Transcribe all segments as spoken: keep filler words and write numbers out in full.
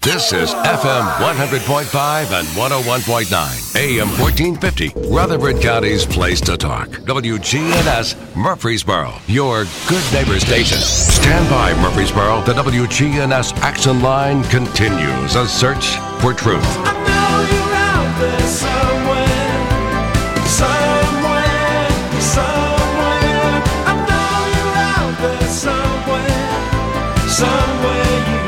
This is F M one hundred point five and one oh one point nine, A M fourteen fifty, Rutherford County's place to talk. W G N S Murfreesboro, your good neighbor station. Stand by, Murfreesboro. The W G N S Action Line continues a search for truth. I know you're out there somewhere, somewhere, somewhere. I know you're out there somewhere, somewhere.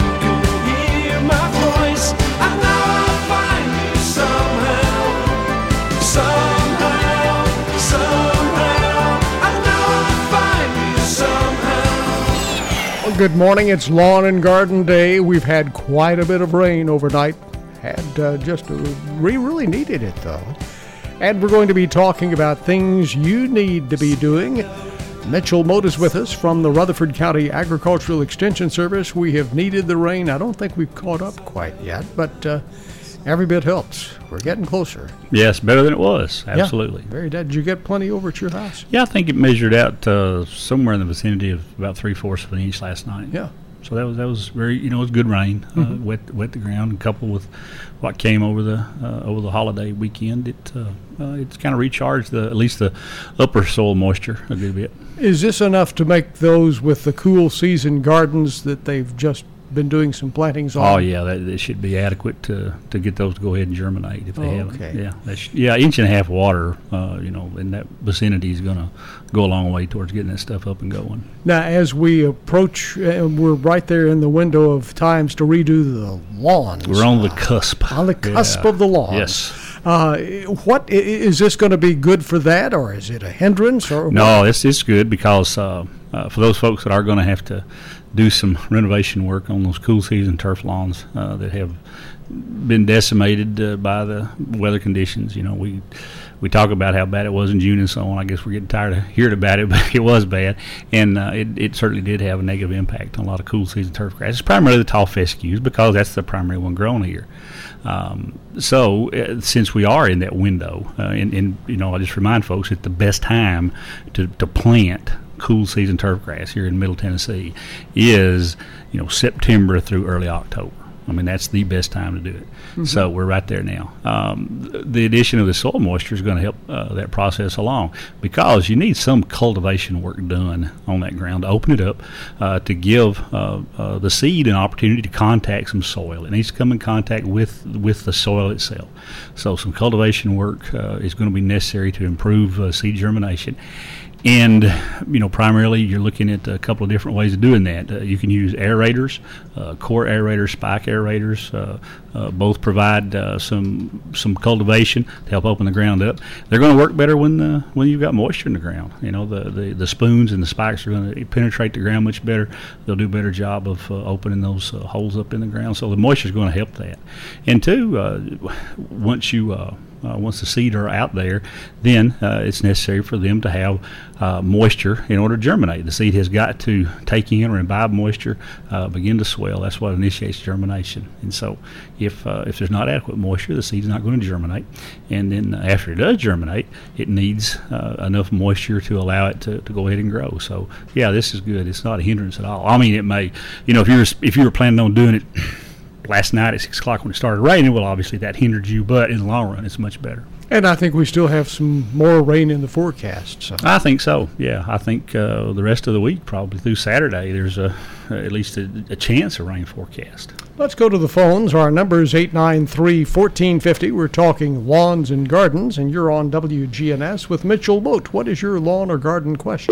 Good morning. It's Lawn and Garden Day. We've had quite a bit of rain overnight. Had uh, just, uh, we really needed it though. And we're going to be talking about things you need to be doing. Mitchell Mote is with us from the Rutherford County Agricultural Extension Service. We have needed the rain. I don't think we've caught up quite yet, but uh, every bit helps. We're getting closer. Yes, better than it was. Absolutely. Yeah, very dead. Did you get plenty over at your house? Yeah, I think it measured out uh, somewhere in the vicinity of about three-fourths of an inch last night. Yeah. So that was that was very, you know, it was good rain, mm-hmm. uh, wet wet the ground, coupled with what came over the uh, over the holiday weekend. It uh, uh, it's kind of recharged the at least the upper soil moisture a good bit. Is this enough to make those with the cool season gardens that they've just been doing some plantings on? Oh yeah, that, that should be adequate to, to get those to go ahead and germinate if they oh, haven't. Okay. Yeah, that's, yeah, inch and a half water, uh, you know, in that vicinity is going to go a long way towards getting that stuff up and going. Now, as we approach, uh, we're right there in the window of times to redo the lawns. We're on the cusp. On the cusp yeah. of the lawns. Yes. Uh, what is this going to be good for that, or is it a hindrance? Or no, it's it's good because uh, uh, for those folks that are going to have to do some renovation work on those cool season turf lawns uh, that have been decimated uh, by the weather conditions. You know, we we talk about how bad it was in June and so on. I guess we're getting tired of hearing about it, but it was bad, and uh, it, it certainly did have a negative impact on a lot of cool season turf grass. It's primarily the tall fescues because that's the primary one grown here. Um, so uh, since we are in that window, uh, and, and you know, I just remind folks it's the best time to, to plant cool season turf grass here in Middle Tennessee is, you know, September through early October. I mean, that's the best time to do it. Mm-hmm. So we're right there now. Um, the addition of the soil moisture is going to help uh, that process along because you need some cultivation work done on that ground to open it up, uh, to give uh, uh, the seed an opportunity to contact some soil. It needs to come in contact with with the soil itself. So some cultivation work uh, is going to be necessary to improve uh, seed germination. And, you know, primarily you're looking at a couple of different ways of doing that. Uh, you can use aerators, uh, core aerators, spike aerators. Uh, uh, both provide uh, some some cultivation to help open the ground up. They're going to work better when the, when you've got moisture in the ground. You know, the, the, the spoons and the spikes are going to penetrate the ground much better. They'll do a better job of uh, opening those uh, holes up in the ground. So the moisture is going to help that. And two, uh, once you uh, Uh, once the seed are out there, then uh, it's necessary for them to have uh, moisture in order to germinate. The seed has got to take in or imbibe moisture, uh, begin to swell. That's what initiates germination. And so if uh, if there's not adequate moisture, the seed's not going to germinate. And then after it does germinate, it needs uh, enough moisture to allow it to, to go ahead and grow. So, yeah, this is good. It's not a hindrance at all. I mean, it may, you know, if you were, if you were planning on doing it last night at six o'clock when it started raining, well, obviously that hindered you, but in the long run, it's much better. And I think we still have some more rain in the forecast. So. I think so, yeah. I think uh, the rest of the week, probably through Saturday, there's a, at least a, a chance of rain forecast. Let's go to the phones. Our number is eight nine three, one four five zero. We're talking lawns and gardens, and you're on W G N S with Mitchell Mote. What is your lawn or garden question?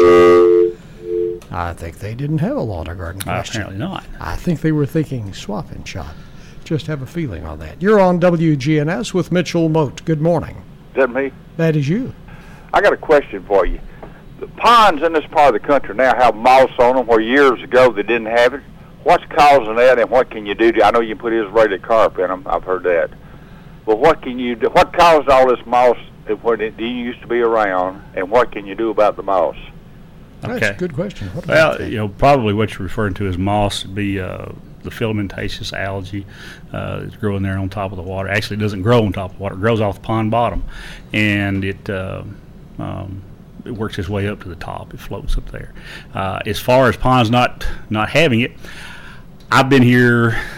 I think they didn't have a lawn or garden question. Apparently not. I think they were thinking swap and shop. Just have a feeling on that. You're on W G N S with Mitchell Mote. Good morning. Is that me? That is you. I got a question for you. The ponds in this part of the country now have moss on them where years ago they didn't have it. What's causing that, and what can you do to? I know you can put Israeli carp in them. I've heard that. But what can you do? What caused all this moss when it used to be around, and what can you do about the moss? That's Okay. a good question. What Well, about that? you know, probably what you're referring to as moss would be uh, the filamentous algae uh, that's growing there on top of the water. Actually, it doesn't grow on top of the water. It grows off the pond bottom, and it uh, um, it works its way up to the top. It floats up there. Uh, as far as ponds not not having it, I've been here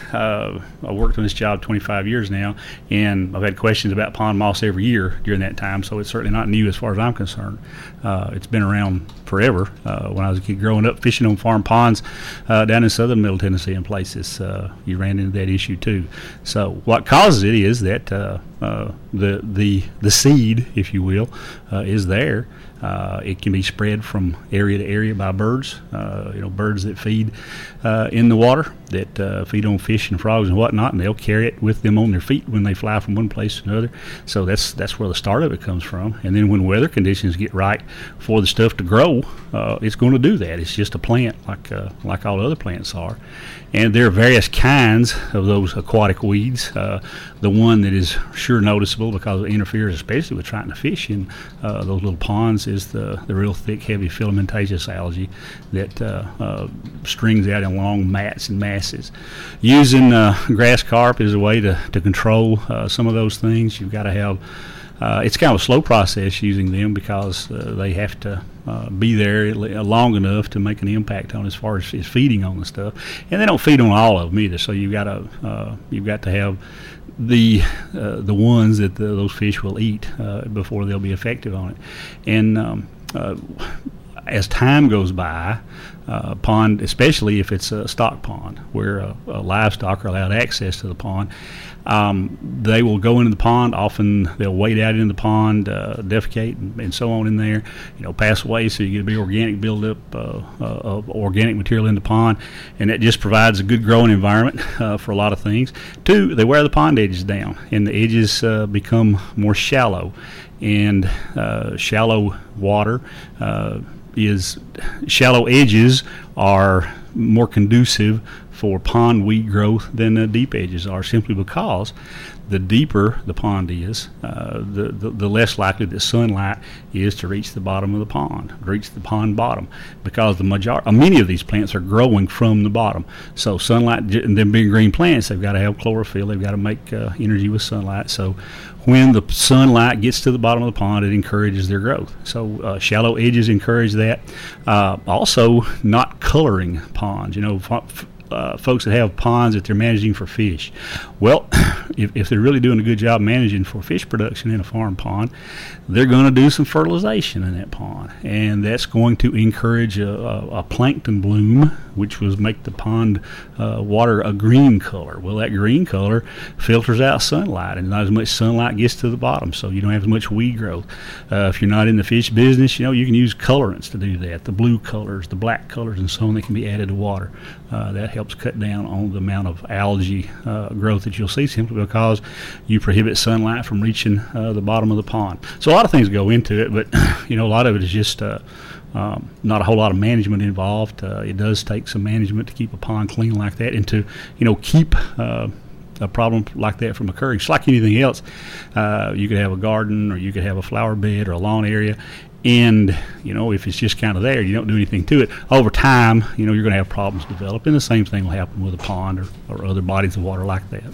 uh, I worked on this job twenty-five years now, and I've had questions about pond moss every year during that time, so it's certainly not new as far as I'm concerned. Uh, it's been around forever. Uh, when I was a kid growing up, fishing on farm ponds uh, down in southern Middle Tennessee and places, uh, you ran into that issue too. So what causes it is that uh, uh, the the the seed, if you will, uh, is there. Uh, it can be spread from area to area by birds, uh, you know, birds that feed uh, in the water, that uh, feed on fish and frogs and whatnot, and they'll carry it with them on their feet when they fly from one place to another. So that's that's where the start of it comes from. And then when weather conditions get right for the stuff to grow, uh, it's going to do that. It's just a plant like uh, like all other plants are. And there are various kinds of those aquatic weeds. Uh, the one that is sure noticeable because it interferes especially with trying to fish in uh, those little ponds is the, the real thick, heavy filamentous algae that uh, uh, strings out in long mats and masses. Using uh, grass carp is a way to, to control uh, some of those things. You've got to have Uh, it's kind of a slow process using them because uh, they have to uh, be there long enough to make an impact on as far as, as feeding on the stuff, and they don't feed on all of them either. So you've got to uh, you've got to have the uh, the ones that the, those fish will eat uh, before they'll be effective on it. And um, uh, as time goes by, uh, pond, especially if it's a stock pond where uh, uh, livestock are allowed access to the pond. Um, they will go into the pond. Often they'll wade out in the pond, uh, defecate, and, and so on in there. You know, pass away, so you get a big organic buildup uh, uh, of organic material in the pond, and that just provides a good growing environment uh, for a lot of things. Two, they wear the pond edges down, and the edges uh, become more shallow, and uh, shallow water uh, is shallow edges are more conducive for pond weed growth than the deep edges are, simply because the deeper the pond is, uh, the, the the less likely that sunlight is to reach the bottom of the pond, reach the pond bottom, because the major- uh, many of these plants are growing from the bottom. So sunlight, and them big green plants, they've got to have chlorophyll, they've got to make uh, energy with sunlight. So when the sunlight gets to the bottom of the pond, it encourages their growth. So uh, shallow edges encourage that. Uh, also, not coloring ponds. You know, f- Uh, folks that have ponds that they're managing for fish. Well, if, if they're really doing a good job managing for fish production in a farm pond, they're going to do some fertilization in that pond, and that's going to encourage a, a, a plankton bloom, which will make the pond uh, water a green color. Well, that green color filters out sunlight, and not as much sunlight gets to the bottom, so you don't have as much weed growth. Uh, if you're not in the fish business, you know, you can use colorants to do that, the blue colors, the black colors, and so on that can be added to water. Uh, that helps cut down on the amount of algae uh, growth that you'll see, simply because you prohibit sunlight from reaching uh, the bottom of the pond. So a lot of things go into it, but you know, a lot of it is just uh, um, not a whole lot of management involved. Uh, it does take some management to keep a pond clean like that, and to, you know, keep uh, a problem like that from occurring. Just like anything else, uh, you could have a garden, or you could have a flower bed or a lawn area, and, you know, if it's just kind of there, you don't do anything to it, over time, you know, you're going to have problems develop, and the same thing will happen with a pond or, or other bodies of water like that.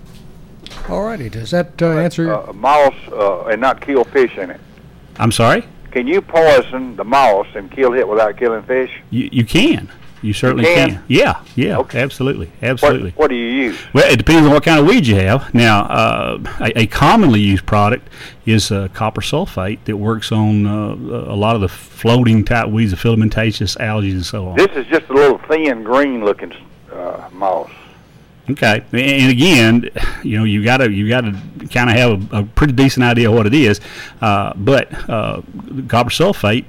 All righty. Does that uh, answer your... Uh, moss uh, and not kill fish in it. I'm sorry? Can you poison the moss and kill it without killing fish? You, you can. You certainly you can. can. Yeah, yeah, okay. absolutely, absolutely. What, what do you use? Well, it depends on what kind of weed you have. Now, uh, a, a commonly used product is uh, copper sulfate that works on uh, a lot of the floating type weeds, the filamentous algae and so on. This is just a little thin, green-looking uh, moss. Okay, and again, you know, you got to you got to kind of have a, a pretty decent idea of what it is, uh, but uh, copper sulfate,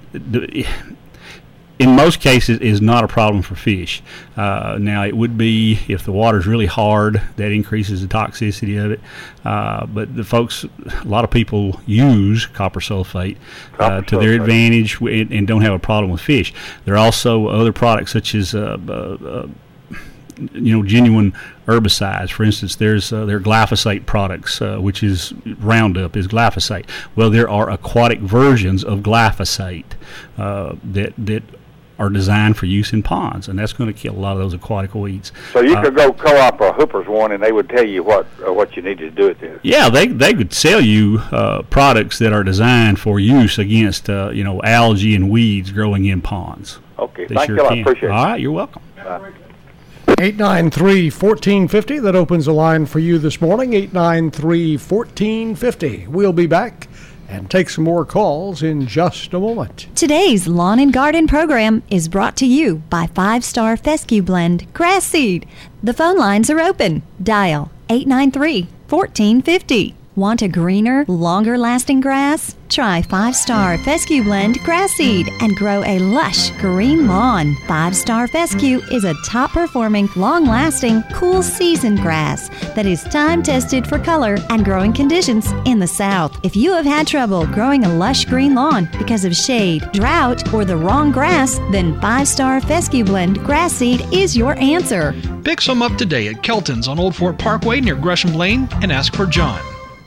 in most cases, is not a problem for fish. Uh, now, it would be if the water's really hard, that increases the toxicity of it. Uh, but the folks, a lot of people use copper sulfate uh, copper to sulfate. their advantage and, and don't have a problem with fish. There are also other products such as uh, uh, uh, you know, genuine herbicides. For instance, there's uh, there are glyphosate products, uh, which is Roundup is glyphosate. Well, there are aquatic versions of glyphosate uh, that that are designed for use in ponds, and that's going to kill a lot of those aquatic weeds. So you uh, could go co-op a Hooper's one, and they would tell you what uh, what you needed to do with this. Yeah, they they could sell you uh, products that are designed for use against uh, you know, algae and weeds growing in ponds. Okay, They thank sure you. I can. appreciate it. All right, you're welcome. Bye. eight nine three, one four five zero. That opens a line for you this morning, eight nine three, one four five zero. We'll be back and take some more calls in just a moment. Today's Lawn and Garden program is brought to you by Five Star Fescue Blend Grass Seed. The phone lines are open. Dial eight nine three, one four five zero. Want a greener, longer-lasting grass? Try Five Star Fescue Blend Grass Seed and grow a lush green lawn. Five Star Fescue is a top-performing, long-lasting, cool season grass that is time-tested for color and growing conditions in the South. If you have had trouble growing a lush green lawn because of shade, drought, or the wrong grass, then Five Star Fescue Blend Grass Seed is your answer. Pick some up today at Kelton's on Old Fort Parkway near Gresham Lane and ask for John.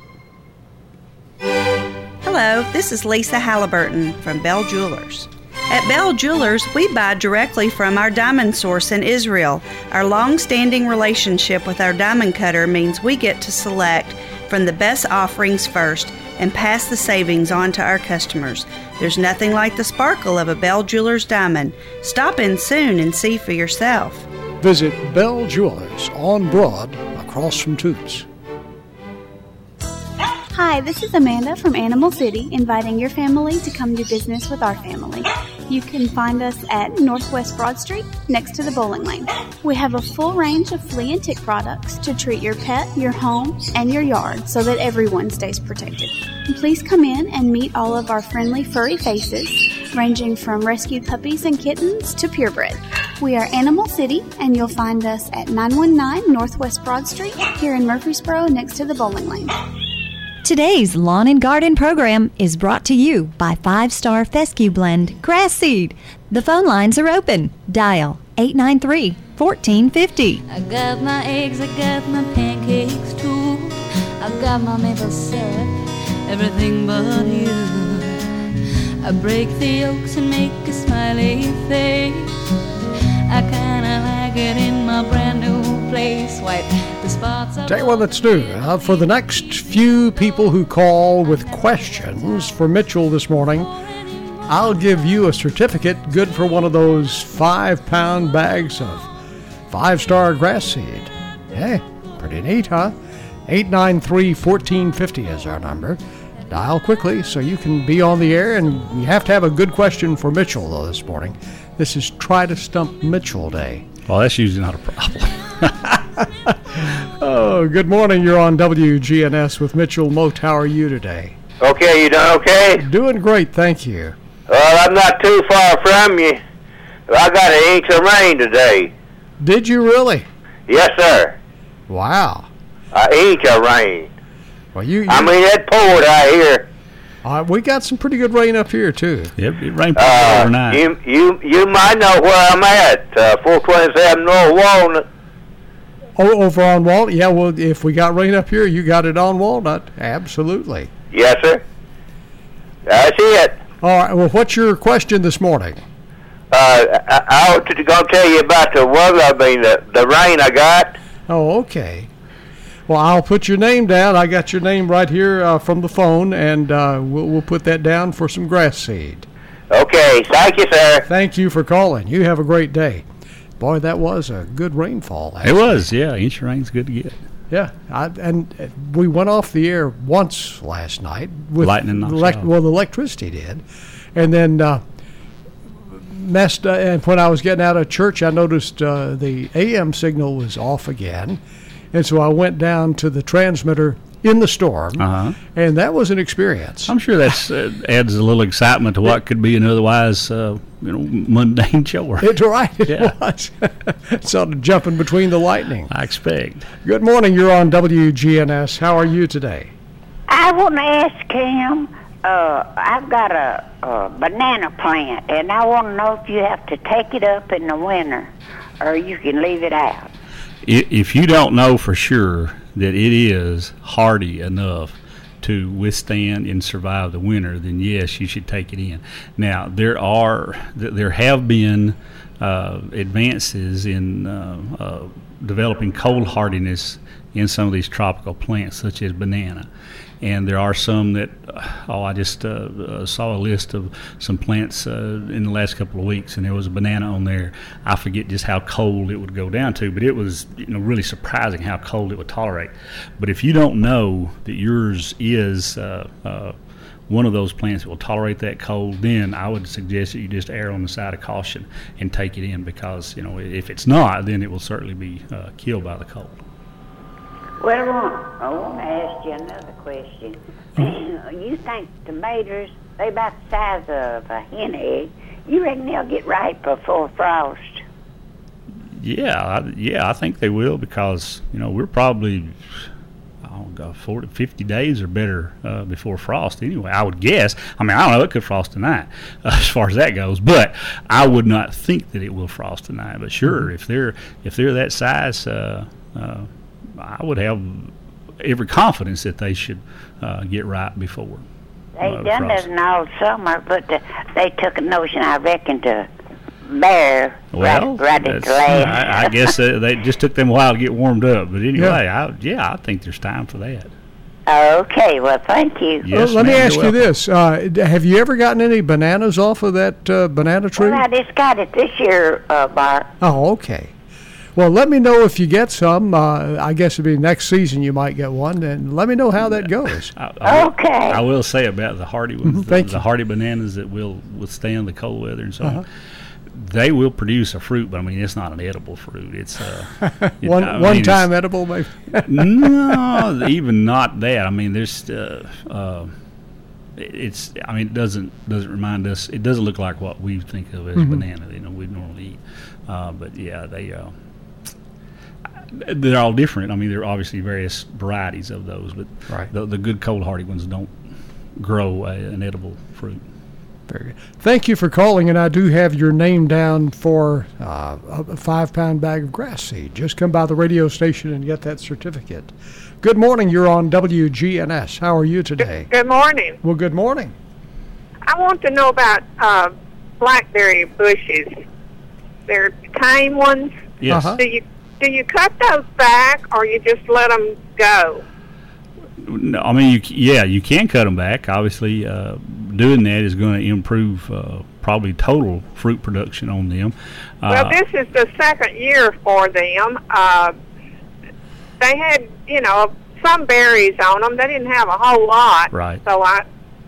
Hello, this is Lisa Halliburton from Bell Jewelers. At Bell Jewelers, we buy directly from our diamond source in Israel. Our long-standing relationship with our diamond cutter means we get to select from the best offerings first and pass the savings on to our customers. There's nothing like the sparkle of a Bell Jewelers diamond. Stop in soon and see for yourself. Visit Bell Jewelers on Broad across from Toots. Hi, this is Amanda from Animal City, inviting your family to come do business with our family. You can find us at Northwest Broad Street, next to the bowling lane. We have a full range of flea and tick products to treat your pet, your home, and your yard so that everyone stays protected. Please come in and meet all of our friendly furry faces, ranging from rescued puppies and kittens to purebred. We are Animal City, and you'll find us at nine one nine Northwest Broad Street here in Murfreesboro, next to the bowling lane. Today's Lawn and Garden program is brought to you by Five Star Fescue Blend Grass Seed. The phone lines are open. Dial eight nine three, one four five zero. I got my eggs, I got my pancakes too. I got my maple syrup, everything but you. I break the yolks and make a smiley face. I kinda like it in my brand new place. Wipe the spots up. Tell you what, let's do. Uh, for the next few people who call with questions for Mitchell this morning, I'll give you a certificate good for one of those five-pound bags of five-star grass seed. Hey, pretty neat, huh? eight nine three, one four five zero is our number. Dial quickly so you can be on the air, and you have to have a good question for Mitchell, though, this morning. This is Try to Stump Mitchell Day. Well, that's usually not a problem. Oh, good morning. You're on W G N S with Mitchell Mote. How are you today? Okay, you doing okay? Doing great, thank you. Well, I'm not too far from you. I got an inch of rain today. Did you really? Yes, sir. Wow. An inch of rain. Well, you. you I mean, it poured out here. Uh, we got some pretty good rain up here too. Yep, it rained pretty Uh, overnight. you, you, you might know where I'm at. Uh, four twenty-seven North Walnut. Oh, over on Walnut? Yeah, well, if we got rain up here, you got it on Walnut. Absolutely. Yes, sir. That's it. All right, well, what's your question this morning? Uh, I, I was going to tell you about the weather. I mean, the, the rain I got. Oh, okay. Well, I'll put your name down. I got your name right here uh, from the phone, and uh, we'll, we'll put that down for some grass seed. Okay, thank you, sir. Thank you for calling. You have a great day. Boy, that was a good rainfall. It was, yeah. Inch rain's good to get. Yeah, I, and we went off the air once last night. With Lightning knocks elect- out. Well, the electricity did. And then uh, messed uh, and when I was getting out of church, I noticed uh, the A M signal was off again. And so I went down to the transmitter in the storm, Uh-huh. and that was an experience. I'm sure that uh, adds a little excitement to what could be an otherwise, uh, you know, mundane chore. It's right, it Yeah. was. Sort of jumping between the lightning. I expect. Good morning, you're on W G N S. How are you today? I want to ask him, uh, I've got a, a banana plant, and I want to know if you have to take it up in the winter or you can leave it out. I- If you don't know for sure that it is hardy enough to withstand and survive the winter, then yes, you should take it in. Now, there are, th- there have been uh, advances in uh, uh, developing cold hardiness in some of these tropical plants, such as banana. And there are some that, oh, I just uh, uh, saw a list of some plants uh, in the last couple of weeks, and there was a banana on there. I forget just how cold it would go down to, but it was, you know, really surprising how cold it would tolerate. But if you don't know that yours is uh, uh, one of those plants that will tolerate that cold, then I would suggest that you just err on the side of caution and take it in, because, you know, if it's not, then it will certainly be uh, killed by the cold. Well, I want, I want to ask you another question. You think tomatoes, they about the size of a hen egg. You reckon they'll get ripe before frost? Yeah, I, yeah, I think they will, because, you know, we're probably, I don't know, forty, fifty days or better uh, before frost anyway, I would guess. I mean, I don't know, it could frost tonight uh, as far as that goes, but I would not think that it will frost tonight. But sure, mm-hmm. if they're if they're that size, uh, uh, I would have every confidence that they should uh, get ripe before. They uh, done frost. this all summer, but the, they took a notion, I reckon, to bear well, right, right at the last. I, I guess uh, they just took them a while to get warmed up. But anyway, yeah, I, yeah, I think there's time for that. Okay, well, thank you. Yes, well, let ma'am, me ask you're you welcome. this. Uh, have you ever gotten any bananas off of that uh, banana tree? Well, I just got it this year, uh, Bart. Oh, okay. Well, let me know if you get some. Uh, I guess it'd be next season you might get one, and let me know how that goes. I, I will, Okay. I will say about the hardy ones, Mhm, the, thank the you. hardy bananas that will withstand the cold weather and so Uh-huh. on. They will produce a fruit, but I mean, it's not an edible fruit. It's uh, you one know, I one mean, time edible, maybe. no, even not that. I mean, there's, uh, uh, it's. I mean, it doesn't doesn't remind us. It doesn't look like what we think of as Mhm. banana. You know, we normally eat. Uh, but yeah, they. Uh, they're all different. I mean, there are obviously various varieties of those, but Right. the, the good cold hardy ones don't grow a, an edible fruit. Very good. Thank you for calling, and I do have your name down for uh, a five-pound bag of grass seed. Just come by the radio station and get that certificate. Good morning. You're on W G N S. How are you today? Good morning. Well, good morning. I want to know about uh, blackberry bushes. They're tame ones. Yes. Uh-huh. Do you do you cut those back, or you just let them go? No, I mean, you, c- yeah, you can cut them back. Obviously, uh, doing that is going to improve uh, probably total fruit production on them. Uh, Well, this is the second year for them. Uh, they had, you know, some berries on them. They didn't have a whole lot. Right. So I,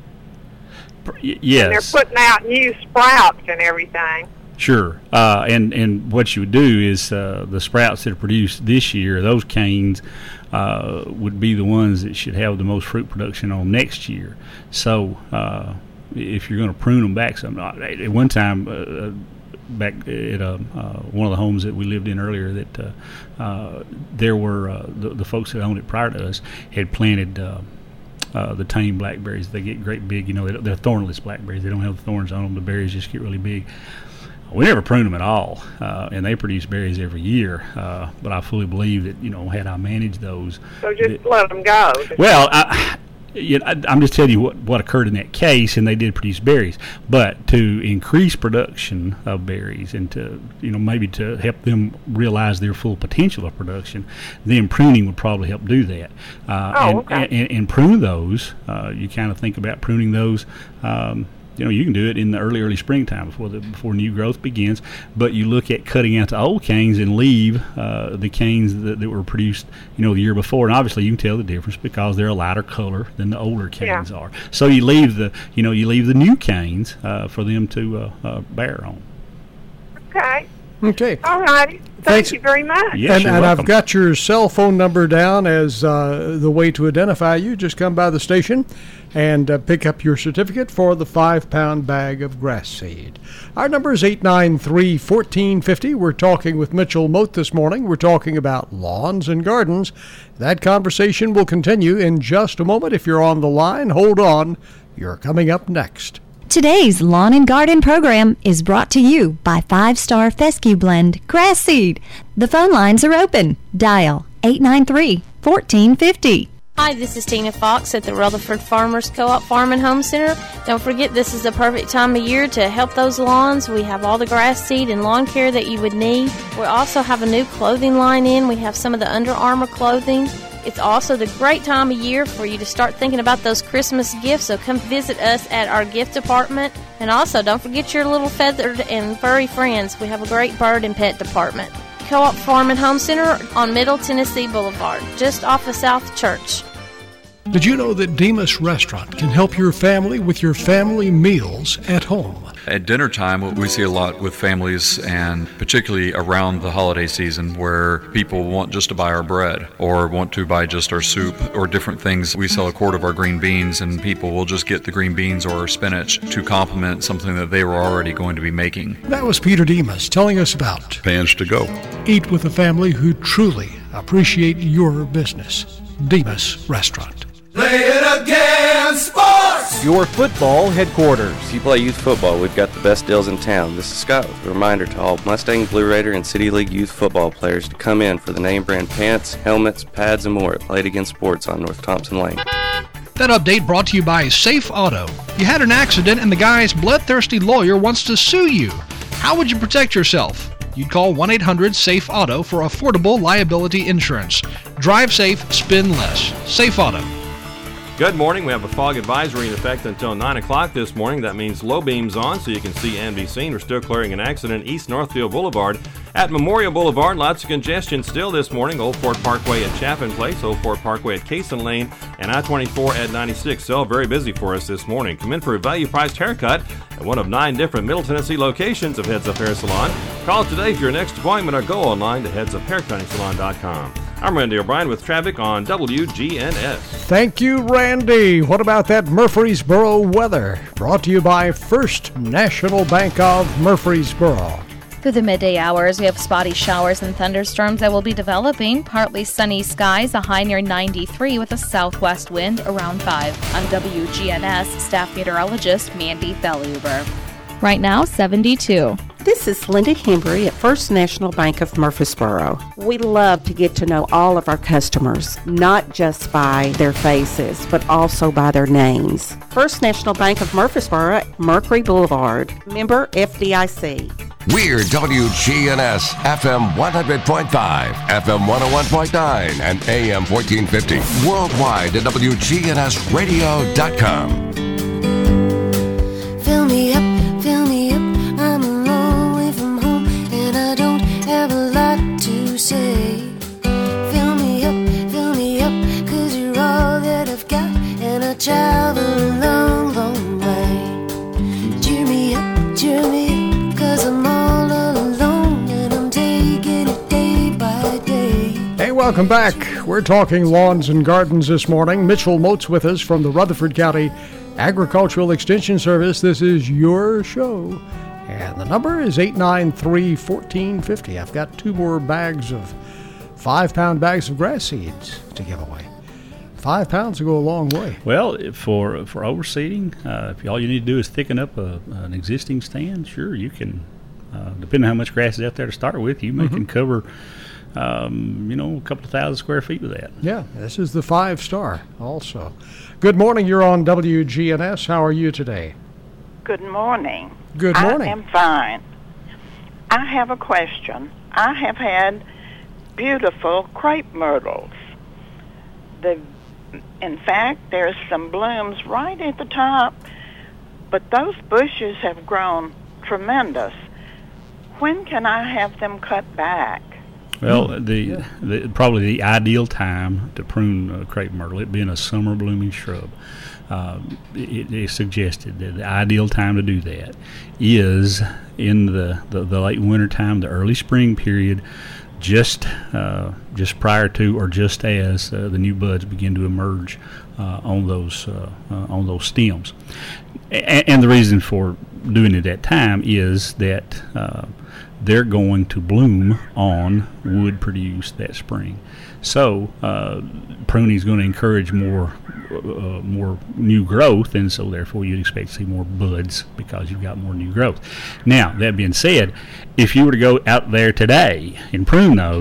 y- and yes. they're putting out new sprouts and everything. Sure, uh, and and what you would do is uh, the sprouts that are produced this year, those canes uh, would be the ones that should have the most fruit production on next year. So uh, if you're going to prune them back, some at one time uh, back at uh, uh, one of the homes that we lived in earlier, that uh, uh, there were uh, the, the folks that owned it prior to us had planted. Uh, Uh, the tame blackberries. They get great big, you know, they, they're thornless blackberries. They don't have the thorns on them. The berries just get really big. We never prune them at all, uh, and they produce berries every year. Uh, but I fully believe that, you know, had I managed those. So just that, let them go. well, I, you know, I, I'm just telling you what, what occurred in that case, and they did produce berries. But to increase production of berries and to, you know, maybe to help them realize their full potential of production, then pruning would probably help do that. Uh, Oh, and, okay. and, and prune those. Uh, you kind of think about pruning those. Um, You know, you can do it in the early, early springtime before the before new growth begins. But you look at cutting out the old canes and leave uh, the canes that, that were produced, you know, the year before. And obviously, you can tell the difference because they're a lighter color than the older canes Yeah. are. So you leave the, you know, you leave the new canes uh, for them to uh, uh, bear on. Okay. Okay. All righty. Thank Thanks. you very much. Yes, and you're and welcome. I've got your cell phone number down as uh, the way to identify you. Just come by the station and uh, pick up your certificate for the five-pound bag of grass seed. Our number is eight nine three, one four five zero. We're talking with Mitchell Mote this morning. We're talking about lawns and gardens. That conversation will continue in just a moment. If you're on the line, hold on. You're coming up next. Today's Lawn and Garden program is brought to you by Five Star Fescue Blend Grass Seed. The phone lines are open. Dial eight nine three, one four five zero. Hi, this is Tina Fox at the Rutherford Farmers Co-op Farm and Home Center. Don't forget, this is the perfect time of year to help those lawns. We have all the grass seed and lawn care that you would need. We also have a new clothing line in. We have some of the Under Armour clothing. It's also the great time of year for you to start thinking about those Christmas gifts, so come visit us at our gift department. And also, don't forget your little feathered and furry friends. We have a great bird and pet department. Co-op Farm and Home Center on Middle Tennessee Boulevard, just off of South Church. Did you know that Demas Restaurant can help your family with your family meals at home? At dinner time, what we see a lot with families, and particularly around the holiday season, where people want just to buy our bread or want to buy just our soup or different things. We sell a quart of our green beans, and people will just get the green beans or our spinach to complement something that they were already going to be making. That was Peter Demas telling us about Pans to Go. Eat with a family who truly appreciate your business. Demas Restaurant. Play it again, sports! Your football headquarters. If you play youth football, we've got the best deals in town. This is Scott with a reminder to all Mustang, Blue Raider, and City League youth football players to come in for the name brand pants, helmets, pads, and more at Play It Again Sports on North Thompson Lane. That update brought to you by Safe Auto. You had an accident and the guy's bloodthirsty lawyer wants to sue you. How would you protect yourself? You'd call one eight hundred SAFE AUTO for affordable liability insurance. Drive safe, spin less. Safe Auto. Good morning. We have a fog advisory in effect until nine o'clock this morning. That means low beams on so you can see and be seen. We're still clearing an accident East Northfield Boulevard. At Memorial Boulevard, lots of congestion still this morning. Old Fort Parkway at Chapin Place, Old Fort Parkway at Cason Lane, and I twenty-four at ninety-six. So very busy for us this morning. Come in for a value-priced haircut at one of nine different Middle Tennessee locations of Heads Up Hair Salon. Call today for your next appointment or go online to heads up hair cutting salon dot com. I'm Randy O'Brien with traffic on W G N S. Thank you, Randy. What about that Murfreesboro weather? Brought to you by First National Bank of Murfreesboro. Through the midday hours, we have spotty showers and thunderstorms that will be developing. Partly sunny skies, a high near ninety-three with a southwest wind around five. I'm W G N S staff meteorologist Mandy Belluber. Right now, seventy-two. This is Linda Hembry at First National Bank of Murfreesboro. We love to get to know all of our customers, not just by their faces, but also by their names. First National Bank of Murfreesboro, Mercury Boulevard, member F D I C. We're W G N S, F M one hundred point five, F M one oh one point nine, and A M fourteen fifty. Worldwide at W G N S radio dot com. Fill me up, fill me up. I'm a long way from home, and I don't have a lot to say. Fill me up, fill me up, 'cause you're all that I've got, and I travel a long, long way. Cheer me up, cheer me up, 'cause I'm all alone, and I'm taking it day by day. Hey, welcome back. We're talking lawns and gardens this morning. Mitchell Moats with us from the Rutherford County Agricultural Extension Service. This is your show, and the number is eight nine three, one four five zero. I've got two more bags of five-pound bags of grass seeds to give away. Five pounds will go a long way. Well, for for overseeding, uh, if all you need to do is thicken up a, an existing stand, sure, you can, uh, depending on how much grass is out there to start with, you may Mm-hmm. can cover, um, you know, a couple of thousand square feet with that. Yeah, this is the five-star also. Good morning. You're on W G N S. How are you today? Good morning. Good morning. I am fine. I have a question. I have had beautiful crepe myrtles. The, in fact, there's some blooms right at the top, but those bushes have grown tremendous. When can I have them cut back? Well, the, the probably the ideal time to prune uh, crepe myrtle, it being a summer blooming shrub, uh, it is suggested that the ideal time to do that is in the, the, the late winter time, the early spring period, just uh, just prior to or just as uh, the new buds begin to emerge uh, on those uh, uh, on those stems. A- and the reason for doing it at that time is that uh, they're going to bloom on wood produced that spring. So uh, pruning is going to encourage more uh, more new growth, and so therefore you'd expect to see more buds because you've got more new growth. Now, that being said, if you were to go out there today and prune those,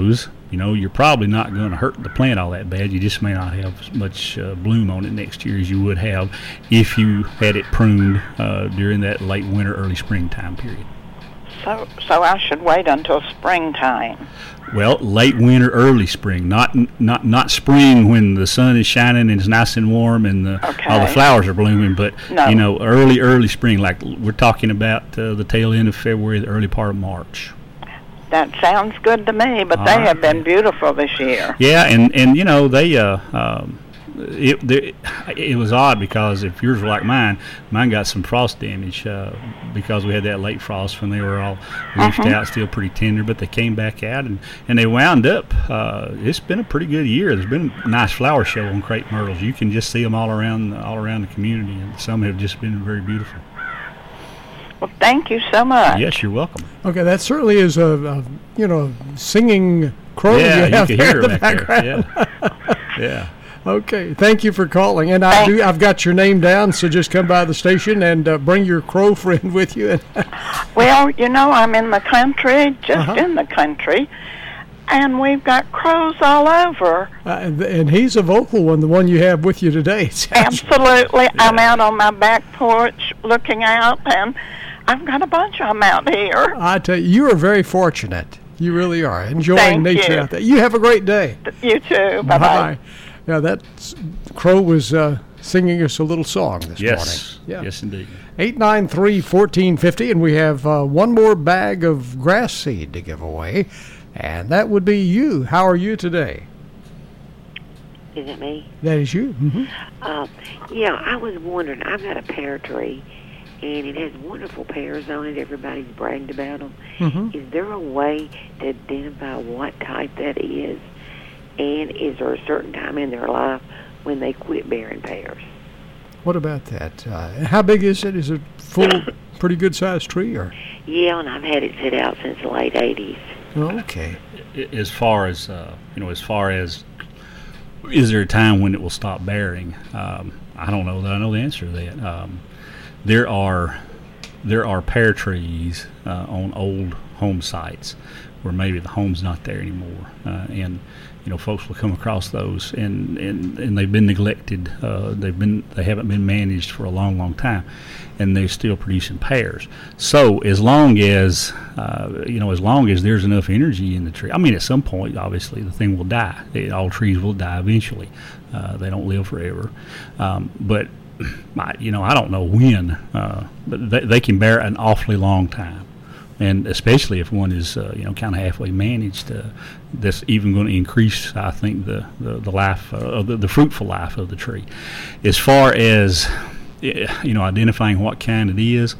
you know, you're probably not going to hurt the plant all that bad. You just may not have as much uh, bloom on it next year as you would have if you had it pruned uh, during that late winter, early spring time period. So, so I should wait until springtime. Well, late winter, early spring, not not not spring when the sun is shining and it's nice and warm and the, Okay. all the flowers are blooming, but No. you know, early early spring, like we're talking about uh, the tail end of February, the early part of March. That sounds good to me, but All they right. have been beautiful this year. Yeah, and and you know they uh, um, it they, it was odd because if yours were like mine, mine got some frost damage uh, because we had that late frost when they were all leafed Mhm. out, still pretty tender, but they came back out and, and they wound up. Uh, it's been a pretty good year. There's been a nice flower show on crepe myrtles. You can just see them all around all around the community, and some have just been very beautiful. Well, thank you so much. Yes, you're welcome. Okay, that certainly is a, a you know singing crow Yeah, you you have can there hear in the it back there, background. Yeah. Okay, thank you for calling, and I do. I've got your name down, so just come by the station and uh, bring your crow friend with you. And Well, you know, I'm in the country, just Uh-huh. in the country, and we've got crows all over. uh, and, and he's a vocal one, the one you have with you today. It sounds- Absolutely. I'm out on my back porch looking out, and I've got a bunch of them out here. I tell you, you are very fortunate. You really are enjoying Thank nature you. out there. You have a great day. You too. Bye-bye. Bye. Yeah, that s- crow was uh, singing us a little song this Yes. morning. Yes, indeed. eight nine three, one four five zero, and we have uh, one more bag of grass seed to give away, and that would be you. How are you today? Is it me? That is you. Mm-hmm. Uh, yeah, I was wondering. I've got a pear tree, and it has wonderful pears on it. Everybody's bragged about them. Mhm. Is there a way to identify what type that is? And is there a certain time in their life when they quit bearing pears? What about that? Uh, how big is it? Is it full, pretty good sized tree, or? Yeah, and I've had it sit out since the late eighties. Oh, okay. I- As far as uh, you know, as far as is there a time when it will stop bearing? Um, I don't know that I know the answer to that. Um, there are there are pear trees uh, on old home sites where maybe the home's not there anymore, uh, and you know folks will come across those, and, and, and they've been neglected. Uh, they've been they haven't been managed for a long, long time, and they're still producing pears. So as long as uh, you know, as long as there's enough energy in the tree, I mean, at some point, obviously, the thing will die. It, all trees will die eventually. Uh, they don't live forever, um, but I, you know, I don't know when, uh, but they, they can bear an awfully long time. And especially if one is, uh, you know, kind of halfway managed, uh, that's even going to increase, I think, the, the, the life, uh, of the, the fruitful life of the tree. As far as, you know, identifying what kind it is,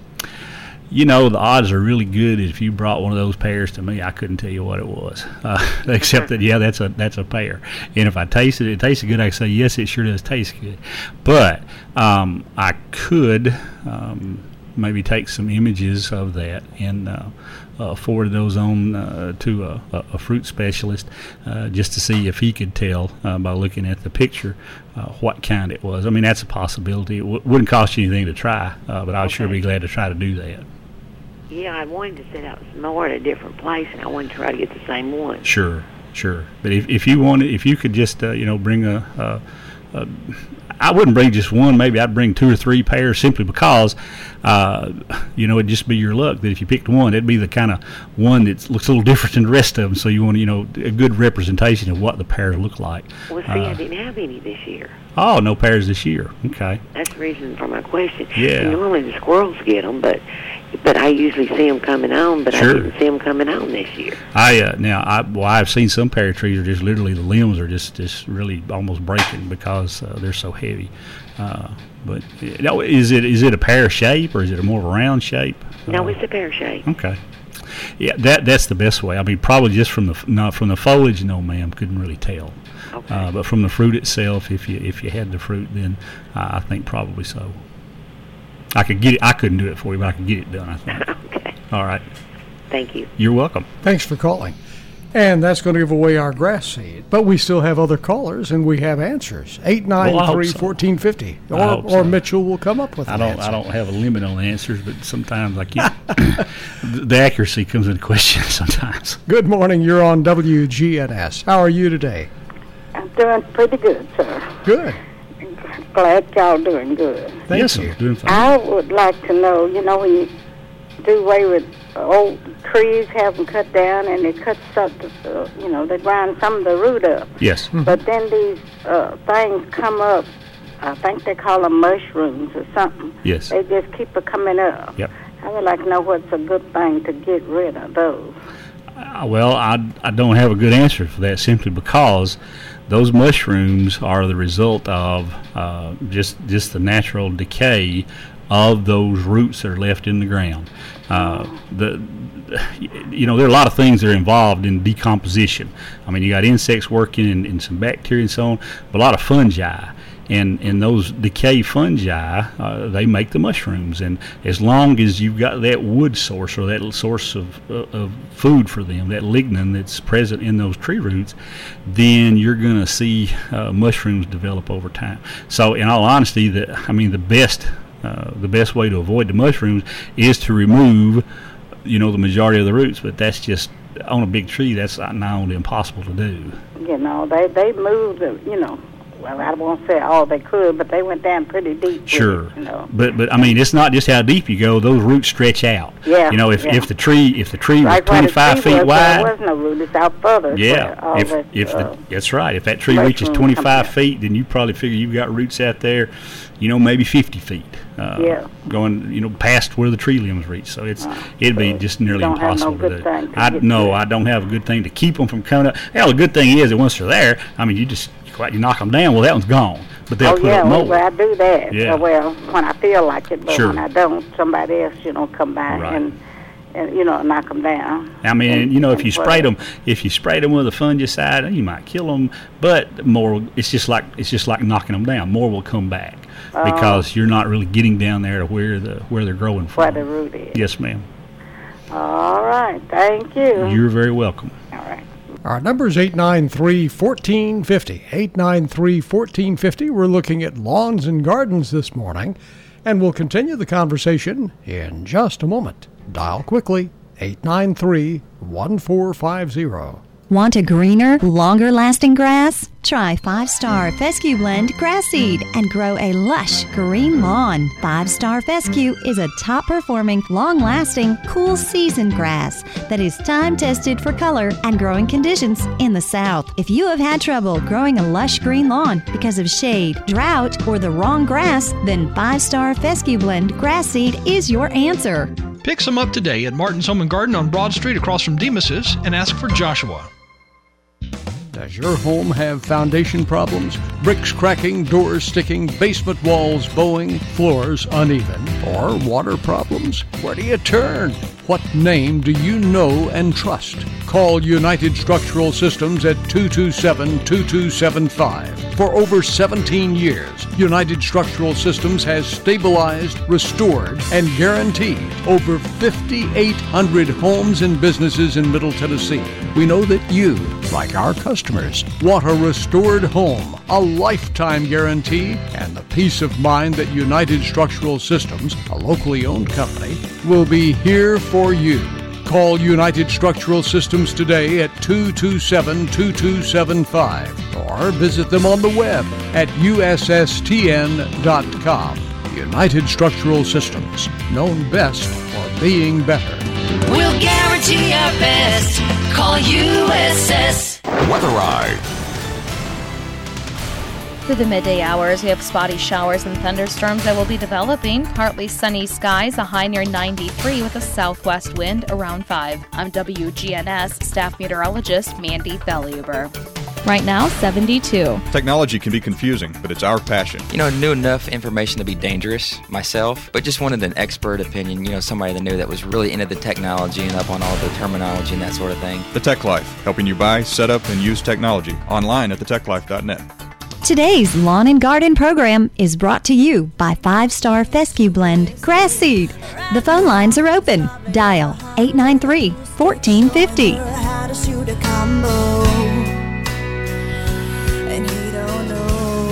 you know, the odds are really good. If you brought one of those pears to me, I couldn't tell you what it was, uh, except that, yeah, that's a that's a pear. And if I tasted it, it tasted good, I could say, yes, it sure does taste good. But um, I could... Um, maybe take some images of that and uh, uh, forward those on uh, to a, a, a fruit specialist uh, just to see if he could tell uh, by looking at the picture uh, what kind it was. I mean, that's a possibility. It w- wouldn't cost you anything to try, uh, but I'd Okay. sure be glad to try to do that. Yeah, I wanted to set out some more at a different place, and I wanted to try to get the same one. Sure, sure. But if, if you wanted, if you could just, uh, you know, bring a, a, a I wouldn't bring just one. Maybe I'd bring two or three pairs simply because, uh, you know, it'd just be your luck that if you picked one, it'd be the kind of one that looks a little different than the rest of them. So you want, you know, a good representation of what the pairs look like. Well, see, Uh, I didn't have any this year. oh, no pairs this year. Okay. That's the reason for my question. Yeah. And normally the squirrels get them, but but I usually see them coming on, but Sure. I didn't see them coming on this year. I uh, now I well I've seen some pear trees are just literally the limbs are just, just really almost breaking because uh, they're so heavy. Uh, but you know, is it is it a pear shape or is it a more of a round shape? No, Uh, it's a pear shape. Okay. Yeah, that that's the best way. I mean, probably just from the not from the foliage, no, ma'am, couldn't really tell. Okay. Uh, but from the fruit itself, if you if you had the fruit, then uh, I think probably so. I could get it. I couldn't do it for you, but I could get it done. I think. Okay. All right. Thank you. You're welcome. Thanks for calling. And that's going to give away our grass seed. But we still have other callers, and we have answers. eight nine three, one four five zero. Or, or so. Mitchell will come up with I an don't. answer. I don't have a limit on answers, but sometimes I can't. The accuracy comes into question sometimes. Good morning. You're on W G N S. How are you today? I'm doing pretty good, sir. Good. Glad y'all doing good. Thank yes, you. I'm doing fine. I would like to know, you know, when you do away with old trees, have them cut down, and they cut some, uh, you know, they grind some of the root up. Yes. But then these uh, things come up, I think they call them mushrooms or something. Yes. They just keep it coming up. Yep. I would like to know what's a good thing to get rid of those. Uh, well, I, I don't have a good answer for that simply because those mushrooms are the result of uh, just just the natural decay of those roots that are left in the ground. Uh, the you know, there are a lot of things that are involved in decomposition. I mean, you got insects working and, and some bacteria and so on, but a lot of fungi. And, and those decay fungi, uh, they make the mushrooms. And as long as you've got that wood source or that source of, uh, of food for them, that lignin that's present in those tree roots, then you're going to see uh, mushrooms develop over time. So in all honesty, the, I mean, the best uh, the best way to avoid the mushrooms is to remove, you know, the majority of the roots. But that's just, on a big tree, that's not only impossible to do. You know, they, they moved, the, you know, well, I won't say all they could, but they went down pretty deep. Sure, with it, you know. but but I mean, it's not just how deep you go; those roots stretch out. Yeah, you know, if yeah. if the tree if the tree Right was where the twenty-five tree feet was, wide, there was no root. It's out further. yeah. All If that, if uh, the, that's right. If that tree mushroom reaches twenty-five feet, then you probably figure you've got roots out there, you know, maybe fifty feet. Uh, Yeah. Going, you know, past where the tree limbs reach. So it's it'd be just nearly don't have no impossible good to do. thing to I get no, to. I don't have a good thing to keep them from coming up. Hell, the good thing is that once they're there, I mean, you just you knock them down. Well, that one's gone, but they'll oh, put yeah, up more. well, I do that. Yeah. Uh, well, when I feel like it, but Sure. when I don't, somebody else, you know, come by Right. and, and, you know, knock them down. I mean, And- you know, if and you what- sprayed them, if you sprayed them with a fungicide, you might kill them. But more, it's just like it's just like knocking them down. More will come back Oh. because you're not really getting down there to where the where they're growing from. Where the root is. Yes, ma'am. All right, thank you. You're very welcome. All right. Our number is eight nine three, one four five zero. eight nine three, one four five zero. We're looking at lawns and gardens this morning, and we'll continue the conversation in just a moment. Dial quickly, eight nine three, one four five zero. Want a greener, longer-lasting grass? Try Five Star Fescue Blend Grass Seed and grow a lush green lawn. Five Star Fescue is a top-performing, long-lasting, cool season grass that is time-tested for color and growing conditions in the South. If you have had trouble growing a lush green lawn because of shade, drought, or the wrong grass, then Five Star Fescue Blend Grass Seed is your answer. Pick some up today at Martin's Home and Garden on Broad Street across from Demas's and ask for Joshua. Does your home have foundation problems? Bricks cracking, doors sticking, basement walls bowing, floors uneven, or water problems? Where do you turn? What name do you know and trust? Call United Structural Systems at two two seven, two two seven five. For over seventeen years, United Structural Systems has stabilized, restored, and guaranteed over fifty-eight hundred homes and businesses in Middle Tennessee. We know that you, like our customers, want a restored home, a lifetime guarantee, and the peace of mind that United Structural Systems, a locally owned company, will be here for you. Call United Structural Systems today at two two seven, two two seven five or visit them on the web at U S S T N dot com. United Structural Systems, known best for being better. We'll guarantee our best. Call U S S. Weather Ride. Through the midday hours, we have spotty showers and thunderstorms that will be developing. Partly sunny skies, a high near ninety-three with a southwest wind around five. I'm W G N S staff meteorologist Mandy Belluber. Right now, seventy-two. Technology can be confusing, but it's our passion. You know, knew enough information to be dangerous myself, but just wanted an expert opinion, you know, somebody that knew that was really into the technology and up on all the terminology and that sort of thing. The Tech Life, helping you buy, set up, and use technology. Online at the tech life dot net. Today's Lawn and Garden program is brought to you by Five Star Fescue Blend Grass Seed. The phone lines are open. Dial eight nine three, one four five zero. humble, and he don't know.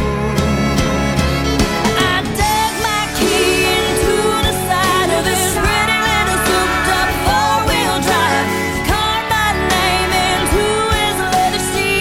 I dug my key into the side of this pretty little souped-up four-wheel drive, carved my name into his leather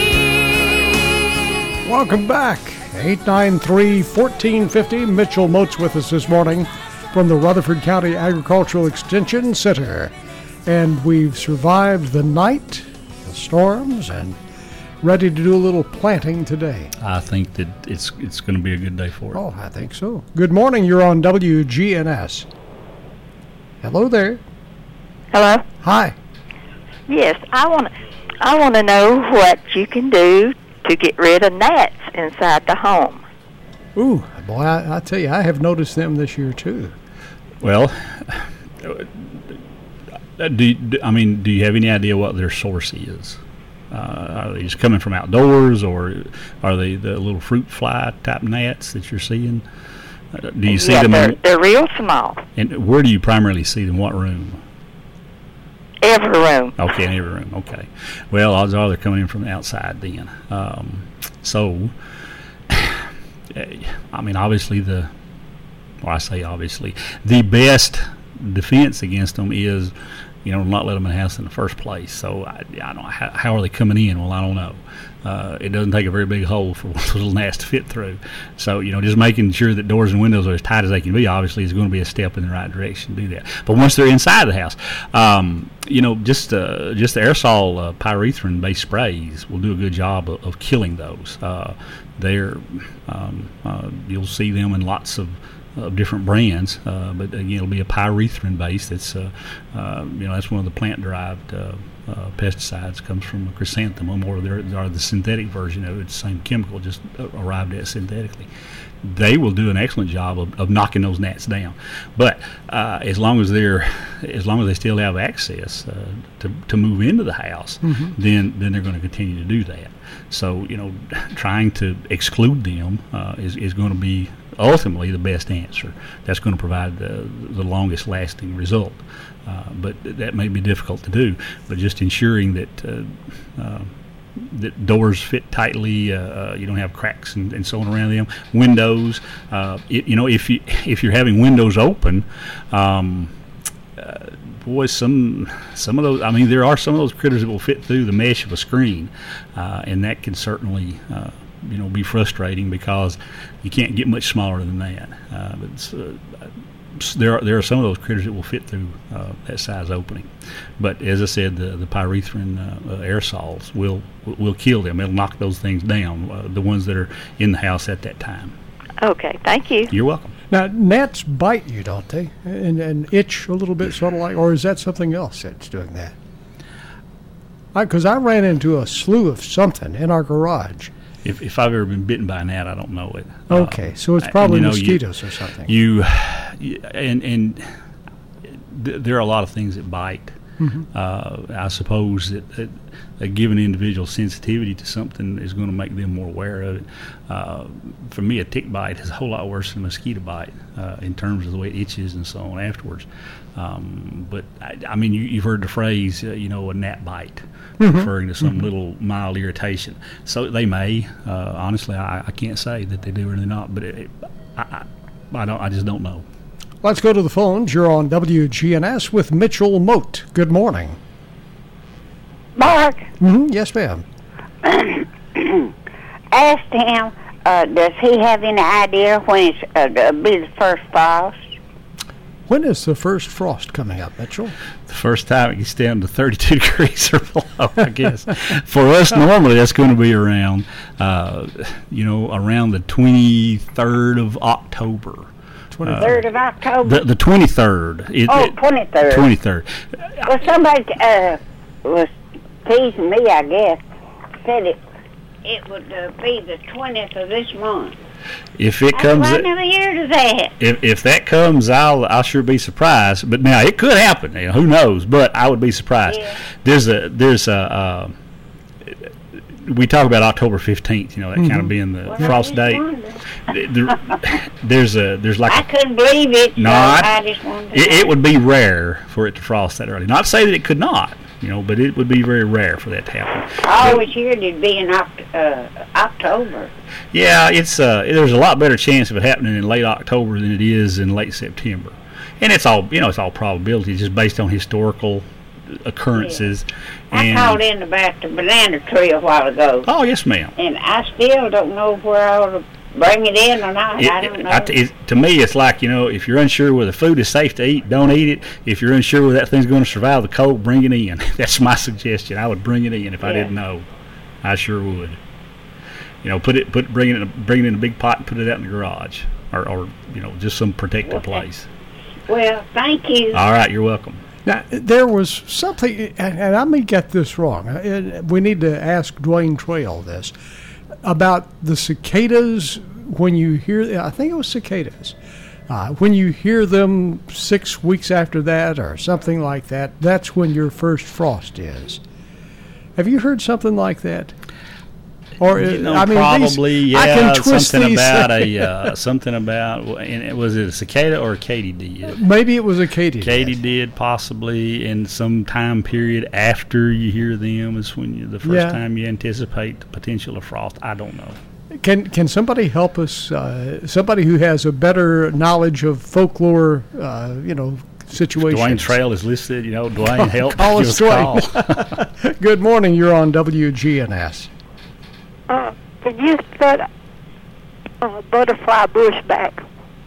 seat. Welcome back. eight nine three, one four five zero. Mitchell Moats with us this morning from the Rutherford County Agricultural Extension Center. And we've survived the night, the storms, and ready to do a little planting today. I think that it's it's going to be a good day for it. Oh, I think so. Good morning. You're on W G N S. Hello there. Hello. Hi. Yes, I want to. I want to know what you can do to get rid of gnats inside the home. Ooh, boy, I, I tell you, I have noticed them this year too. Well, do, do I mean, do you have any idea what their source is? Uh, are they just coming from outdoors, or are they the little fruit fly type gnats that you're seeing? Uh, do you see yeah, them? They're, in, they're real small. And where do you primarily see them? What room? Every room. Okay, in every room. Okay. Well, odds are they're coming in from the outside then. Um, so, I mean, obviously the, well, I say obviously, the best defense against them is, you know, not let them in the house in the first place. So, I, I don't know, how, how are they coming in? Well, I don't know. Uh, it doesn't take a very big hole for those little gnats to fit through. So, you know, just making sure that doors and windows are as tight as they can be, obviously, is going to be a step in the right direction to do that. But once they're inside the house, um, you know, just uh, just the aerosol uh, pyrethrin-based sprays will do a good job of, of killing those. Uh, they're, um, uh, you'll see them in lots of of different brands, uh, but again, it'll be a pyrethrin base. That's uh, uh, you know, that's one of the plant-derived uh, uh, pesticides. Comes from a chrysanthemum, or there are the synthetic version of it. It's the same chemical, just arrived at synthetically. They will do an excellent job of, of knocking those gnats down. But uh, as long as they're, as long as they still have access uh, to to move into the house, Mm-hmm. then then they're going to continue to do that. So, you know, trying to exclude them uh, is is going to be ultimately the best answer. That's going to provide the, the longest lasting result. Uh, but that may be difficult to do. But just ensuring that uh, uh, that doors fit tightly, uh, you don't have cracks and, and so on around them. Windows, uh, it, you know, if you if you're having windows open, um, uh, boy, some some of those. I mean, there are some of those critters that will fit through the mesh of a screen, uh, and that can certainly. Uh, you know, be frustrating because you can't get much smaller than that. Uh, but it's, uh, there are there are some of those critters that will fit through uh, that size opening. But as I said, the the pyrethrin uh, uh, aerosols will will kill them. It'll knock those things down. Uh, the ones that are in the house at that time. Okay, thank you. You're welcome. Now, gnats bite you, don't they? And, and itch a little bit, sort of like, or is that something else that's doing that? Because I, I ran into a slew of something in our garage. If if I've ever been bitten by a gnat, I don't know it. Okay, uh, so it's probably and, you know, mosquitoes you, or something. You, and and th- there are a lot of things that bite. Mhm. Uh, I suppose that, that a given individual sensitivity to something is going to make them more aware of it. Uh, for me, a tick bite is a whole lot worse than a mosquito bite uh, in terms of the way it itches and so on afterwards. Um, but I, I mean, you, you've heard the phrase, uh, you know, a gnat bite, Mhm. referring to some Mhm. little mild irritation. So they may. Uh, honestly, I, I can't say that they do or they're not, but it, it, I, I, I don't. I just don't know. Let's go to the phones. You're on W G N S with Mitchell Moat. Good morning. Mark, Mm-hmm. Yes, ma'am. asked him, uh, does he have any idea when it's uh, to be the first frost? When is the first frost coming up, Mitchell? The first time it gets down to thirty-two degrees or below, I guess. For us, normally that's going to be around, uh, you know, around the twenty-third of October. twenty-third of October? The, the twenty-third. It, Oh, it- twenty-third. twenty-third. Well, somebody uh, was teasing me, I guess, said it it would uh, be the twentieth of this month. If it I comes, said, I never heard of that. if if that comes, I'll I'll sure be surprised. But now it could happen. You know, who knows? But I would be surprised. Yeah. There's a there's a. Uh, we talk about October fifteenth. You know, that kind of Mhm. being the Well, I frost just date. wondered. There- there's a there's like I a, couldn't believe it. so Not. I just wanted to It, know. it would be rare for it to frost that early. Not to say that it could not. You know, but it would be very rare for that to happen. I always heard it'd be in Oct- uh, October. Yeah, it's uh, there's a lot better chance of it happening in late October than it is in late September, and it's all you know, it's all probability, just based on historical occurrences. Yeah. I and called in about the banana tree a while ago. Oh, yes, ma'am. And I still don't know where I ought to bring it in or not. It, I don't know. I, it, to me, it's like, you know, if you're unsure whether food is safe to eat, don't eat it. If you're unsure whether that thing's going to survive the cold, bring it in. That's my suggestion. I would bring it in if yeah. I didn't know. I sure would. You know, put it, put bring it, in a, bring it in a big pot and put it out in the garage, or, or you know, just some protected okay. place. Well, thank you. All right, you're welcome. Now, there was something, and I may get this wrong. We need to ask Dwayne Trail this, about the cicadas when you hear, I think it was cicadas, uh, when you hear them six weeks after that or something like that, that's when your first frost is. Have you heard something like that? Or you know, I mean, probably, these, yeah. I can twist something these about a uh, something about. And was it a cicada or a katydid? Maybe it was a katydid. Katydid, possibly, in some time period after you hear them is when you, the first yeah. time you anticipate the potential of frost. I don't know. Can can somebody help us? Uh, somebody who has a better knowledge of folklore, uh, you know, situations. Dwayne Trail is listed. You know, Dwayne, help. Call Give us, us Dwayne. Good morning. You're on W G N S. Uh, can you put uh, butterfly bush back?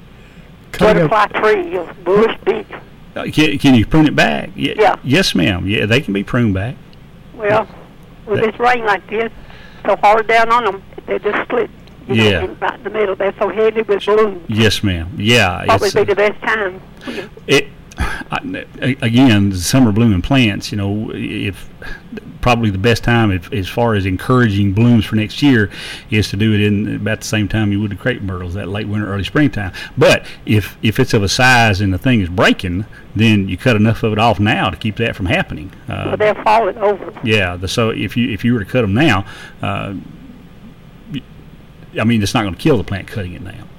Kind butterfly of, tree, or bush beach. Uh, can, can you prune it back? Yeah. yeah. Yes, ma'am. Yeah, they can be pruned back. Well, with this rain like this, so hard down on them, they just split. You know, Yeah. in, right in the middle. They're so heavy with blooms. Yes, ma'am. Yeah. What would it's, be uh, the best time? It I, again, summer blooming plants. You know, if probably the best time, if, as far as encouraging blooms for next year, is to do it in about the same time you would the crepe myrtles, that late winter, early springtime. But if if it's of a size and the thing is breaking, then you cut enough of it off now to keep that from happening. Uh, Well, they're falling over. yeah. The, so if you if you were to cut them now, uh, I mean, it's not going to kill the plant cutting it now.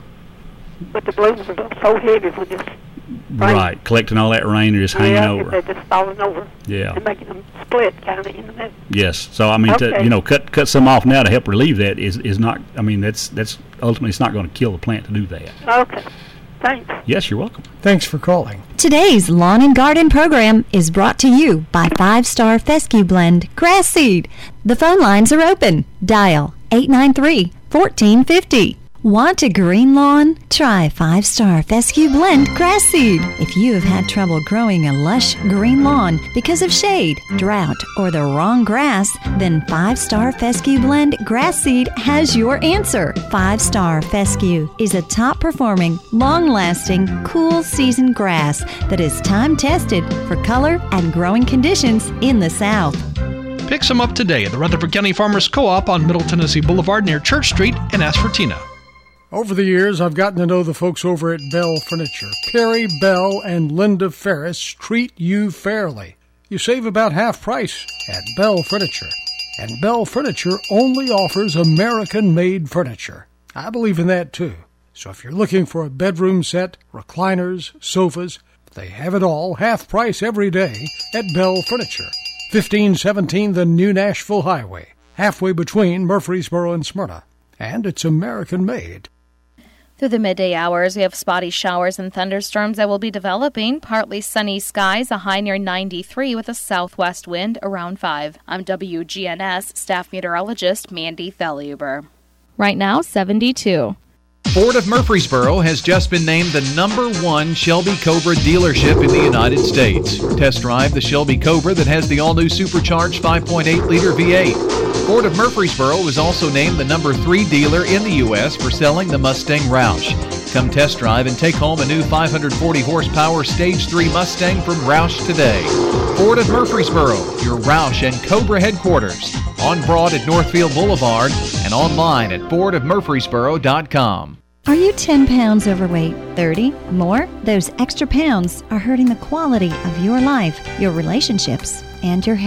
But the blooms are so heavy with this rain. Right, collecting all that rain and just hanging yeah, over. they're just falling over. Yeah. And making them split kind of in the middle. Yes. So I mean, to, Okay. you know, cut cut some off now to help relieve that is is not. I mean, that's that's ultimately it's not going to kill the plant to do that. Okay. Thanks. Yes, you're welcome. Thanks for calling. Today's Lawn and Garden program is brought to you by Five Star Fescue Blend Grass Seed. The phone lines are open. Dial eight nine three, one four five zero. Want a green lawn? Try Five Star Fescue Blend Grass Seed. If you have had trouble growing a lush green lawn because of shade, drought, or the wrong grass, then Five Star Fescue Blend Grass Seed has your answer. Five Star Fescue is a top-performing, long-lasting, cool season grass that is time-tested for color and growing conditions in the South. Pick some up today at the Rutherford County Farmers Co-op on Middle Tennessee Boulevard near Church Street and ask for Tina. Over the years, I've gotten to know the folks over at Bell Furniture. Perry, Bell, and Linda Ferris treat you fairly. You save about half price at Bell Furniture. And Bell Furniture only offers American-made furniture. I believe in that, too. So if you're looking for a bedroom set, recliners, sofas, they have it all, half price every day at Bell Furniture. fifteen seventeen the New Nashville Highway, halfway between Murfreesboro and Smyrna. And it's American-made. Through the midday hours, we have spotty showers and thunderstorms that will be developing. Partly sunny skies, a high near ninety-three with a southwest wind around five. I'm W G N S staff meteorologist Mandy Thelluber. Right now, seventy-two. Ford of Murfreesboro has just been named the number one Shelby Cobra dealership in the United States. Test drive the Shelby Cobra that has the all-new supercharged five point eight liter V eight. Ford of Murfreesboro was also named the number three dealer in the U S for selling the Mustang Roush. Come test drive and take home a new five hundred forty horsepower Stage three Mustang from Roush today. Ford of Murfreesboro, your Roush and Cobra headquarters. On Broad at Northfield Boulevard and online at ford of murfreesboro dot com. Are you ten pounds overweight? thirty? More? Those extra pounds are hurting the quality of your life, your relationships, and your health.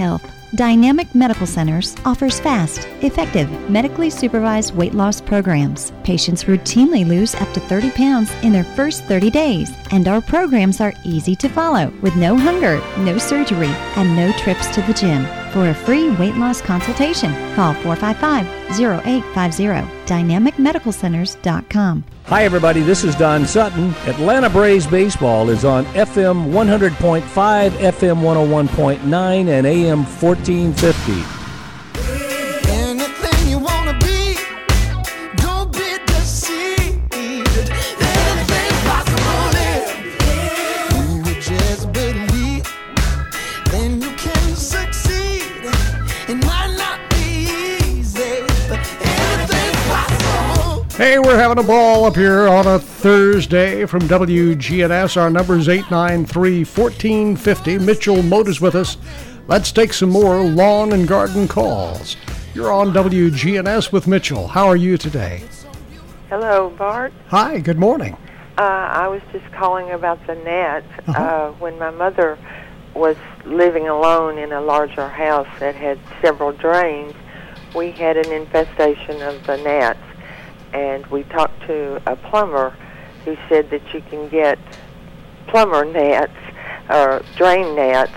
Dynamic Medical Centers offers fast, effective, medically supervised weight loss programs. Patients routinely lose up to thirty pounds in their first thirty days, and our programs are easy to follow with no hunger, no surgery, and no trips to the gym. For a free weight loss consultation, call four five five, zero eight five zero, dynamic medical centers dot com. Hi, everybody. This is Don Sutton. Atlanta Braves Baseball is on F M one hundred point five, F M one oh one point nine, and A M fourteen fifty. Anything you wanna be, don't be deceived. Anything's possible if you would just believe, then you can succeed. It might not be easy, but anything's possible. Hey, we're having a ball up here on a Thursday from W G N S. Our number is eight nine three, one four five zero. Mitchell Mote is with us. Let's take some more lawn and garden calls. You're on W G N S with Mitchell. How are you today? Hello, Bart. Hi, good morning. Uh, I was just calling about the gnats. Uh-huh. Uh, when my mother was living alone in a larger house that had several drains, we had an infestation of the gnats. And we talked to a plumber who said that you can get plumber gnats or drain gnats.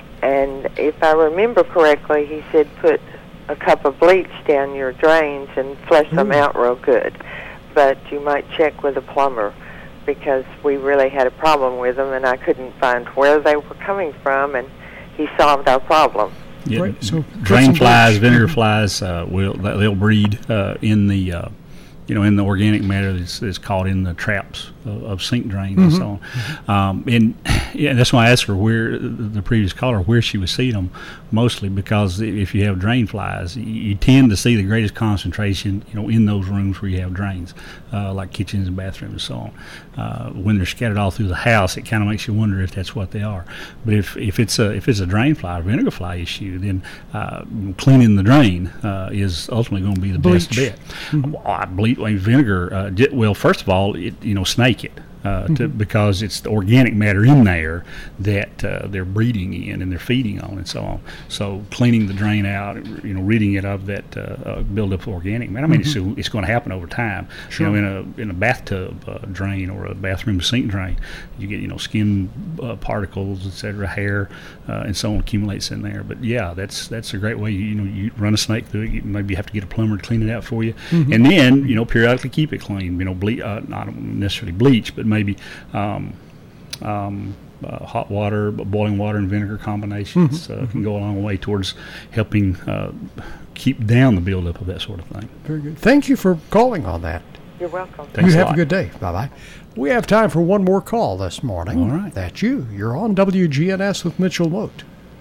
And if I remember correctly, he said put a cup of bleach down your drains and flush them Mm. out real good. But you might check with a plumber because we really had a problem with them, and I couldn't find where they were coming from, and he solved our problem. Yeah, Right, so put drain some flies, bleach. vinegar flies, uh, will they'll breed uh, in the uh, you know in the organic matter that's, that's caught in the traps of, of sink drains and so on. Um, and yeah, that's why I asked her where the previous caller where she was seeing them, mostly because if you have drain flies, you, you tend to see the greatest concentration you know in those rooms where you have drains, uh, like kitchens and bathrooms and so on. Uh, when they're scattered all through the house, it kind of makes you wonder if that's what they are. But if, if it's a if it's a drain fly or vinegar fly issue, then uh, cleaning the drain uh, is ultimately going to be the Bleach. best bet. Mm-hmm. Uh, bleach, I mean, vinegar. Uh, di- well, first of all, it, you know, snake it. Uh, to, Mhm. because it's the organic matter in there that uh, they're breeding in and they're feeding on and so on. So cleaning the drain out, you know, ridding it of that uh, uh, buildup of organic matter. I mean, Mhm. it's, it's going to happen over time. Sure. You know, in a in a bathtub uh, drain or a bathroom sink drain, you get you know skin uh, particles, et cetera, hair, uh, and so on accumulates in there. But yeah, that's that's a great way. You, you know, you run a snake through it. You maybe have to get a plumber to clean it out for you, Mhm. and then you know periodically keep it clean. You know, ble- uh, not necessarily bleach, but maybe um, um, uh, hot water, boiling water, and vinegar combinations Mhm. uh, can go a long way towards helping uh, keep down the buildup of that sort of thing. Very good. Thank you for calling on that. You're welcome. Thanks you a have a, lot. good day. Bye-bye. We have time for one more call this morning. All right. That's you. You're on W G N S with Mitchell Mote.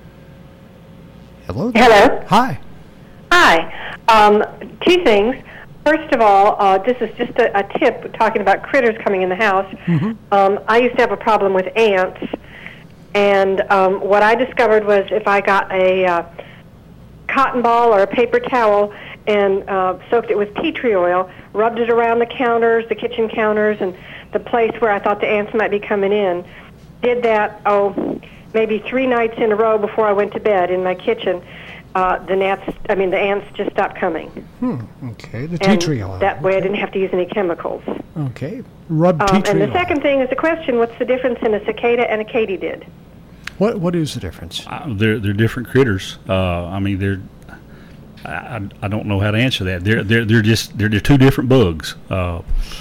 Hello. there. Hello. Hi. Hi. Um, two things. First of all, uh, this is just a, a tip talking about critters coming in the house. Mm-hmm. Um, I used to have a problem with ants, and um, what I discovered was if I got a uh, cotton ball or a paper towel and uh, soaked it with tea tree oil, rubbed it around the counters, the kitchen counters, and the place where I thought the ants might be coming in, did that, oh, maybe three nights in a row before I went to bed in my kitchen. Uh, the gnats, I mean, the ants just stopped coming. Hmm. Okay. The tea And tree oil. that way I didn't have to use any chemicals. Okay. Rub tea Um, tree and the oil. second thing is a question, what's the difference in a cicada and a katydid? What What is the difference? Uh, they're they're different critters. Uh, I mean, they're I, I don't know how to answer that. They're they're they're just they're, they're two different bugs. Uh,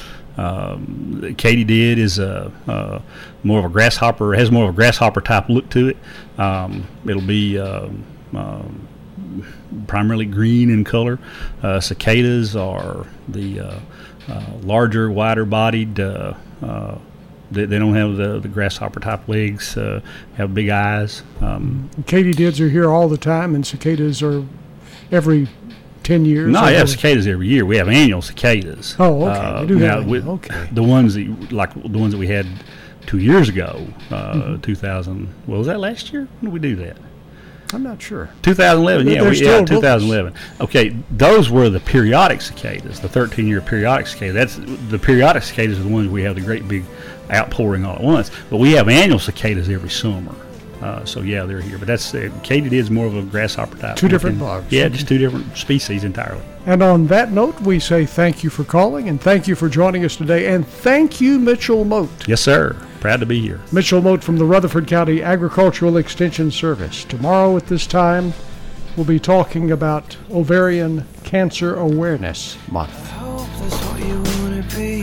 um, the katydid is a uh, more of a grasshopper. Has more of a grasshopper type look to it. Um, it'll be um, um, primarily green in color. Uh, cicadas are the uh, uh, larger, wider bodied. Uh, uh, they, they don't have the, the grasshopper type legs. Uh, have big eyes. Um, Katydids are here all the time, and cicadas are every ten years. No, or- we have cicadas every year. We have annual cicadas. Oh, okay. Uh, You do have now, we- annual, okay. The ones that, like the ones that we had two years ago, uh, Mhm. two thousand. Well, was that last year? When did we do that? I'm not sure. two thousand eleven. They're Yeah, we, still yeah, books. twenty eleven. Okay, those were the periodic cicadas, the thirteen-year periodic cicada. That's the periodic cicadas are the ones we have the great big outpouring all at once. But we have annual cicadas every summer. Uh, so yeah, they're here. But that's uh, katydid is more of a grasshopper type. Two different And, bugs. Yeah, just two different species entirely. And on that note, we say thank you for calling and thank you for joining us today. And thank you, Mitchell Moat. Yes, sir. Proud to be here. Mitchell Moat from the Rutherford County Agricultural Extension Service. Tomorrow at this time, we'll be talking about Ovarian Cancer Awareness Month. That's what you wanna be.